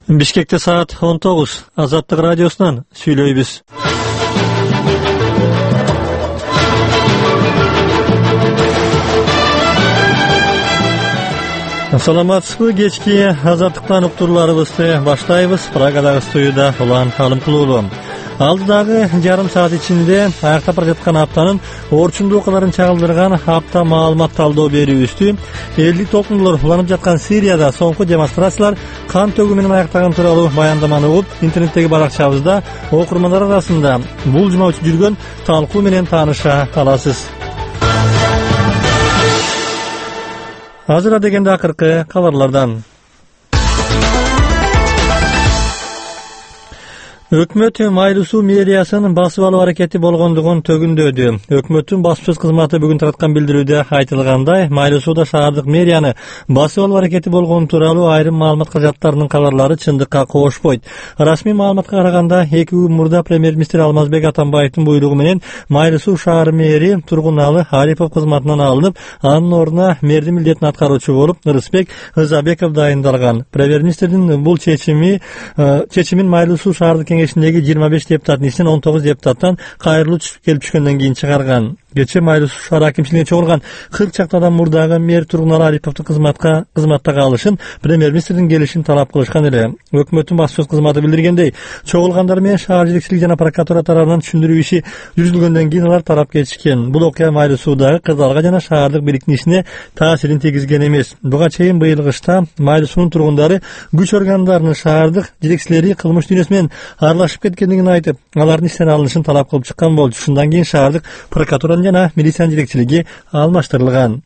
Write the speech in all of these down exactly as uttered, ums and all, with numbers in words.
Бишкекте саат он тогуз. Азаттык радиосунан сүйлөйбүз. Саламатсызбы, кечки азаттыктан уктурларыбызды баштайбыз. Прагадагы студияда Улан Халымкулуулу. Алдыдагы жарым саат ичинде аяктап бара жаткан аптанын орчундуу окуяларын чагылдырган апта маалымат талдоо берүүбүздү элдик толкундулар уланып жаткан Сирияда соңку демонстрациялар кан төгүү менен аяктаган тууралуу баяндаманы угуп, интернеттеги баракчабызда окурмандар арасында бул жума жүргөн талкуу менен тааныша аласыз. Азыр дегенде акыркы кабарлардан. Өкмөт Майлуу суу мэриясын басып алуу аракети болгондугун төгүндөдү. Өкмөттүн баспасөз кызматы бүгүн тараткан билдирүүдө айтылгандай, Майлуу сууда шаардык мэрияны басып алуу аракети болгон тууралуу айрым маалымат каражаттарынын кабарлары чындыкка кошпойт. Расмий маалыматка караганда, эки күн мурда премьер-министр Алмазбек Атамбаевдин буйругу менен Майлуу суу шаар мэри Тургуналы Арипов кызматынан алынып, анын ордуна мэрдин милдетин аткаруучу болуп Рысбек Ызабеков дайындалган. Премьер-министрдин бул чечими чечимин Майлуу суу шаардык кеңешиндеги жыйырма беш депутаттын ичинен он тогуз депутаттан кайрылуу келип түшкөндөн кийин чыгарган. Кече Майлуу суу шаар акимчилигине чогулган кырк чакты адам мурдагы мэр Тургуналы Ариповдун кызматка кызматтагы алышын премьер-министрдин келишин талап кылышкан эле. Өкмөттүн баспасөз кызматы билдиргендей, чогулгандар менен шаар жетекчилиги жана прокуратура тарабынан түшүндүрүү иши жүргүзүлгөндөн кийин алар тарап кетишкен. Бул окуя Майлуу суудагы кырдаалга жана шаардык бийликтин ишине таасирин тийгизген эмес. Буга чейин быйыл кышта Майлуу суунун тургундары күч органдарынын шаардык жетекчилери кылмыш дүйнөсү менен аралашып кеткендигин айтып, алардын иштен алынышын талап кылып чыккан болчу. Шундан кийин шаардык прокуратура жана милициянын жетекчилиги алмаштырылган.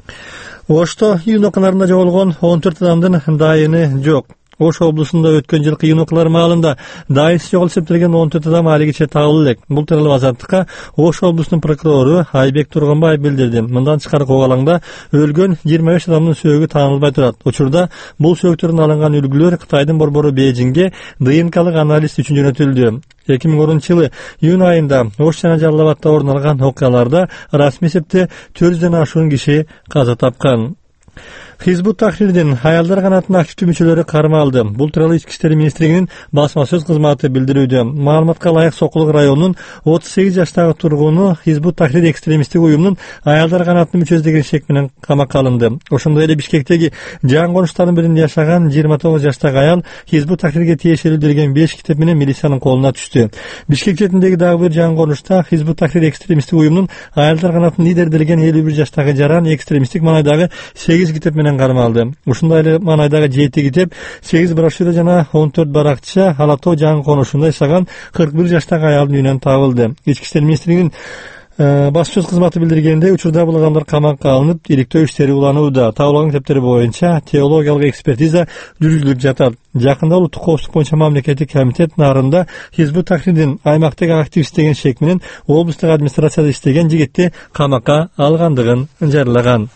Ошто июнь окуяларында жоголгон он төрт адамдын дайыны жок. Ош облусунда өткөн жылкы июнь окуялары маалында дайысы жок эсептелген он төрт адам алигиче табылды элек. Бул тууралуу Азаттыкка Ош облусунун прокурору Айбек Тургунбаев билдирди. Мындан тышкары Огалаңда өлгөн жыйырма беш адамдын сөөгү таанылбай турат. Учурда бул сөөгүтөрдөн алынган үлгүлөр Кытайдын борбору Бейжиңге ДНКлык анализ үчүн жөнөтүлдү. эки миң онунчу жылы июнь айында Ош жана Жалал Абадта орун алган окуяларда расмий эсепте төрт жүздөн ашуун киши каза тапкан. Хизбут Тахрирдин аялдар канатынын активдүү мүчөлөрү кармалды. Бул тууралуу Ички иштер министрлигинин баспасөз кызматы билдирүүдө. Маалыматка ылайык Сокулук районунун отуз сегиз жаштагы тургуну Хизбут Тахрир экстремисттик уюмунун аялдар канатынын мүчөсү деген шек менен камакка алынды. Ошондой эле Бишкектеги жаңы конуштардын биринде жашаган жыйырма тогуз жаштагы аял Хизбут Тахрирге тиешелүү берген беш китеп менен милициянын колуна түштү. Бишкек четиндеги дагы бир жаңы конушта Хизбут Тахрир экстремисттик уюмунун аялдар канатынын лидери делген элүү бир жаштагы жаран экстремисттик маанайдагы сегиз китеп менен кармалды. Ушундай эле маанайдагы жети китеп, сегиз брошюра жана он төрт баракча Алатоо жаңы конушунда жашаган кырк бир жаштагы аялдын үйүнөн табылды. Ички иштер министрлигинин баспасөз кызматы билдиргендей, учурда бул адамдар камакка алынып, иликтөө иштери уланууда. Табылган китептер боюнча теологиялык экспертиза жүргүзүлүп жатат. Жакында улуттук коопсуздук боюнча мамлекеттик комитет нарында Хизбут Тахрирдин аймактагы активист деген шек менен облустук администрацияда иштеген жигитти камакка алгандыгын жарыялаган.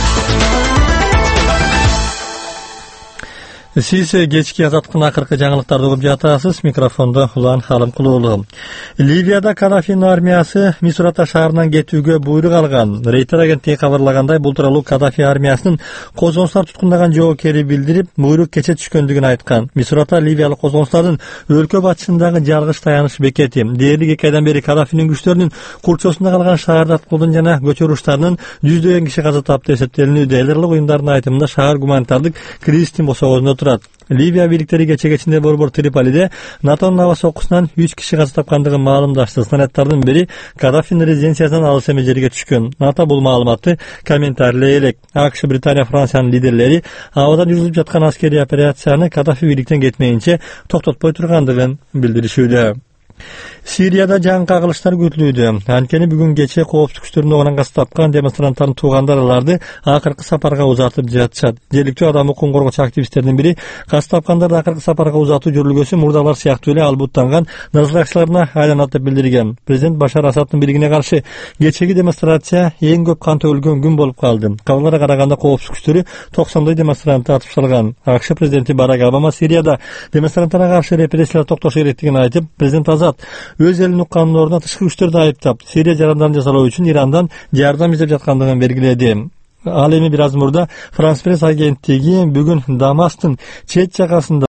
Сиз кечки азаттыктын акыркы жаңылыктарды угуп жатасыз. Микрофондо Улан Халымкулуулу. Ливияда Кадафинин армиясы Мисурата шаарынан кетүүгө буйрук алган. Рейтер агенттиги кабарлагандай, бул тууралуу Кадафи армиясынын козгончулар туткундаган жоокери билдирип, буйрук кече түшкөндүгүн айткан. Мисурата ливиялык козгончулардын өлкө батышындагы жалгыз таяныш бекети. Дээрлик эки айдан бери Кадафинин күчтөрүнүн курчосунда калган шаарды аткылдын жана көчөр уруштарынын жүздөгөн киши каза тапты эсептелинүүдө. Элдерлик уюмдардын айтымында шаар гуманитардык кризистин босогосунда турат. Ливия бийликтери кече кечинде борбор Триполиде НАТОнун аба соккусунан үч киши каза тапкандыгын маалымдашты. Снаряддардын бири Кадафинин резиденциясынан алыс эме жерге түшкөн. НАТО бул маалыматты комментарлай элек. АКШ, Британия, Франциянын лидерлери абадан жүргүзүлүп жаткан аскерий операцияны Кадафи бийликтен кетмейинче токтотпой тургандыгын билдиришүүдө. Сирияда жаңы кагылыштар күтүлүүдө. Анткени бүгүн кече коопсуздук күчтөрүнүн огунан каза тапкан демонстранттардын туугандар аларды акыркы сапарга узатып жатышат. Жергиликтүү адам укугун коргоочу активисттердин бири каза тапкандарды акыркы сапарга узатуу жүрүлгөсү мурдалар сыяктуу эле албуттанган назарчыларына айланат деп билдирген. Президент Башар Асадтын бийлигине каршы кечеги демонстрация эң көп кан төгүлгөн күн болуп калды. Кабарларга караганда коопсуздук күчтөрү токсондой демонстрантты атып салган. АКШ президенти Барак Обама Сирияда демонстранттарга каршы репрессиялар токтошу керектигин айтып, президент Азад өз элинин укканын ордуна тышкы күчтөрдү айыптап, Сирия жарандарын жасалоо үчүн Ирандан жардам издеп жаткандыгын белгиледи. Ал эми бир аз мурда Франс пресс агенттиги бүгүн Дамасктын чет жагасында